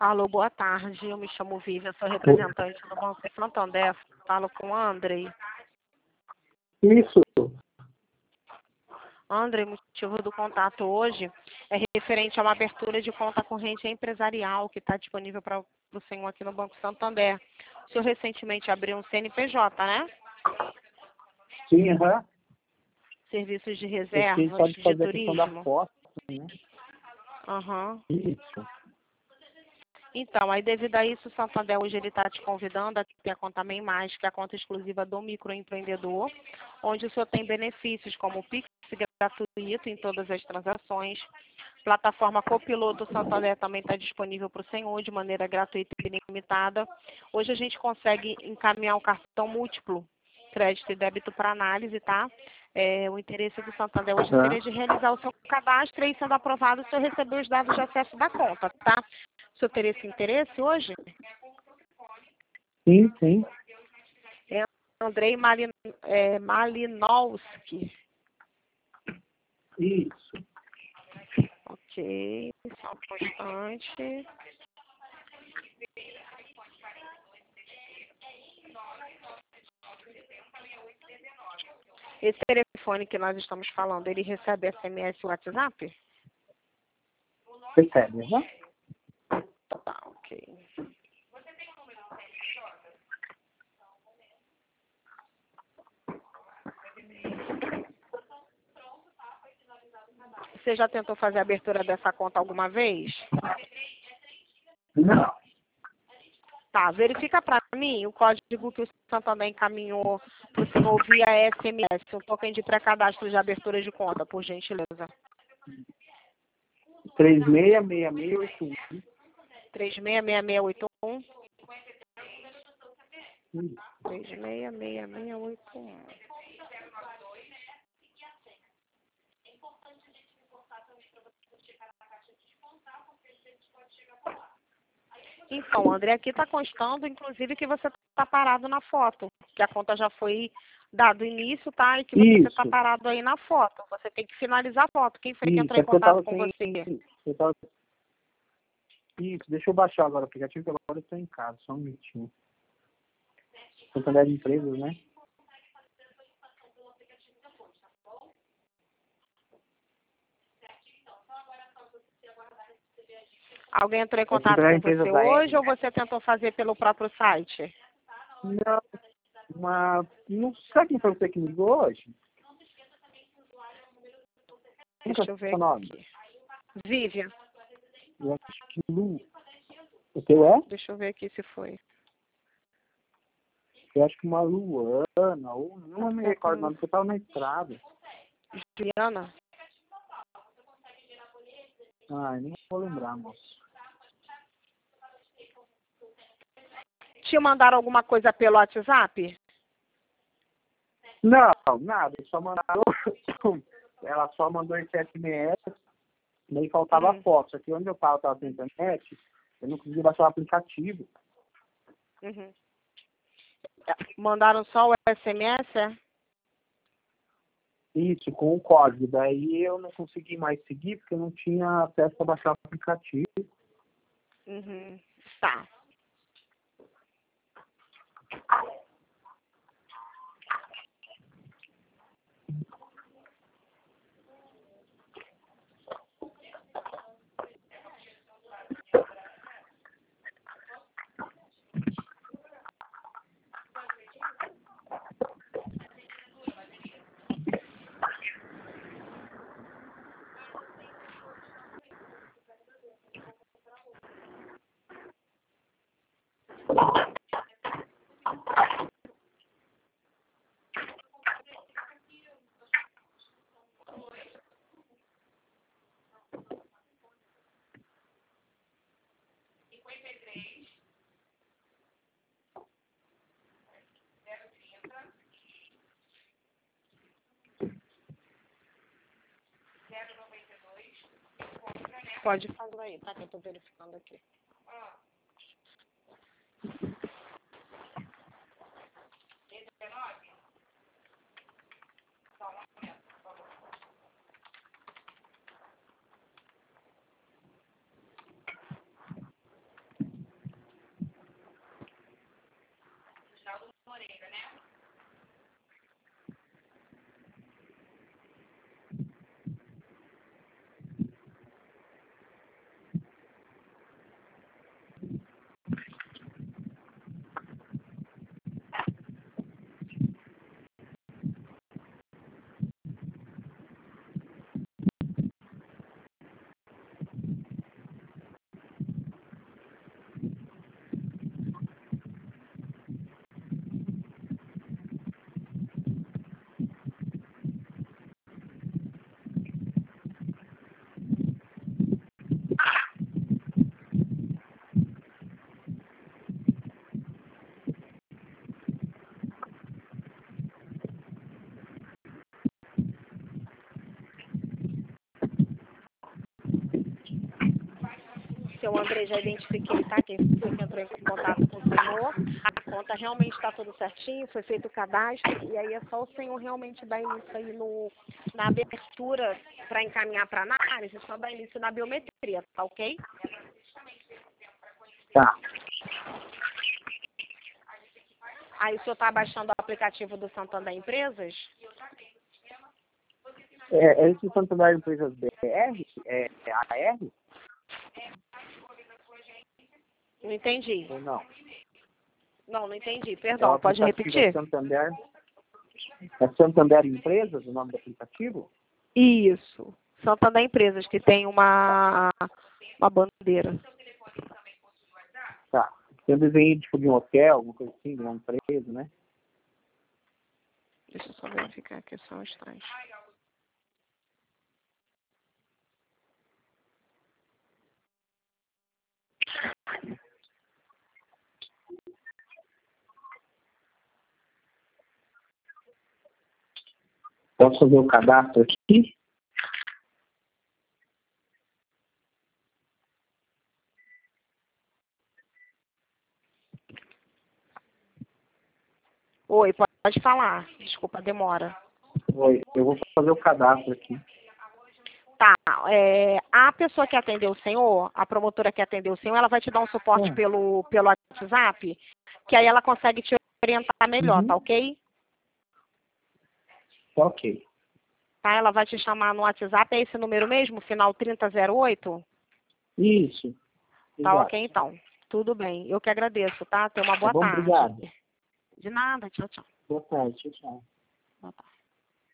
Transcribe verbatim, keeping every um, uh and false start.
Alô, boa tarde. Eu me chamo Vivian, sou representante do Banco Santander. Falo com o Andrei. Isso. Andrei, o motivo do contato hoje é referente a uma abertura de conta corrente empresarial que está disponível para o senhor aqui no Banco Santander. O senhor recentemente abriu um C N P J, né? Sim, aham. Serviços de Você reservas, pode de fazer a questão da turismo. foto, né? Aham. Isso. Então, aí devido a isso, o Santander hoje ele está te convidando a ter a conta Mem Mais, que é a conta exclusiva do microempreendedor, onde o senhor tem benefícios como o Pix gratuito em todas as transações. Plataforma Copiloto Santander também está disponível para o senhor de maneira gratuita e ilimitada. Hoje a gente consegue encaminhar um cartão múltiplo, crédito e débito para análise, tá? É, o interesse do Santander hoje Aham. seria de realizar o seu cadastro e, sendo aprovado, o senhor receber os dados de acesso da conta, tá? O senhor teria esse interesse hoje? Sim, sim. É Andrei Malin, é, Malinowski. Isso. Ok, só um instante. Esse telefone que nós estamos falando, ele recebe S M S e WhatsApp? Percebe, aham? Tá, ok. Você já tentou fazer a abertura dessa conta alguma vez? Não. Tá, verifica para mim o código que o Santander encaminhou para o senhor via S M S, um token de pré-cadastro de abertura de conta, por gentileza. três seis seis seis oito um. três seis seis seis oito um. Isso. três seis seis seis oito um. Então, André, aqui está constando, inclusive, que você está parado na foto, que a conta já foi dado início, tá? E que você está Isso. parado aí na foto. Você tem que finalizar a foto. Quem foi que Isso. entrou em É porque eu contato tava com sem... você? Eu tava... Isso. Deixa eu baixar agora o aplicativo, que agora eu estou em casa. Só um minutinho. Santander de empresas, né? Alguém entrou em É contato Santander com Empresas você da R, hoje ou né? você tentou fazer pelo próprio site? Não. Uma... Não sei quem foi você que me ligou hoje. Como que é Deixa eu o ver seu nome? aqui. Vivian, Eu acho que Lu. O teu é? deixa eu ver aqui se foi. Eu acho que uma Luana, ou não me É recordo o com nome, porque eu estava na estrada. Juliana? Ai, nem vou lembrar, moço. Te mandaram alguma coisa pelo WhatsApp? Não, nada, eles só mandaram. Ela só mandou esse S M S, nem faltava Hum, foto. Aqui onde eu estava, estava sem internet, eu não conseguia baixar o aplicativo. uhum. Mandaram só o S M S, é? Isso, com o código. Daí eu não consegui mais seguir, porque eu não tinha acesso a baixar o aplicativo. Uhum. Tá. Pode falar aí, tá? Que eu tô verificando aqui. seu André, já identifiquei, tá? Quem foi que entrou em contato com o senhor. A conta realmente está tudo certinho, foi feito o cadastro, e aí é só o senhor realmente dar início aí no, na abertura para encaminhar para análise, só dar início na biometria, tá ok? Tá. Aí o senhor está baixando o aplicativo do Santander Empresas? É, é esse Santander Empresas B R? É, é A R? Não entendi. Ou não? Não, não entendi. É o Perdão, pode aplicativo é repetir? Santander. É Santander Empresas o nome do aplicativo? Isso. Santander Empresas, que tem uma, uma bandeira. Tá. Tem um desenho tipo, de um hotel, alguma coisa assim, de uma empresa, né? Deixa eu só verificar aqui, só um instante. Posso fazer o cadastro aqui? Oi, pode falar. Desculpa a demora. Oi, eu vou fazer o cadastro aqui. Tá, é, a pessoa que atendeu o senhor, a promotora que atendeu o senhor, ela vai te dar um suporte Hum. pelo, pelo WhatsApp, que aí ela consegue te orientar melhor, Uhum. tá ok? Tá ok. Tá, ela vai te chamar no WhatsApp, é esse número mesmo, final trinta zero oito? Isso. Tá Exato. ok, então. Tudo bem. Eu que agradeço, tá? Tenha uma Tá boa bom? tarde. Obrigado. De nada, tchau, tchau. Boa tarde. Tchau, tchau. Boa tarde.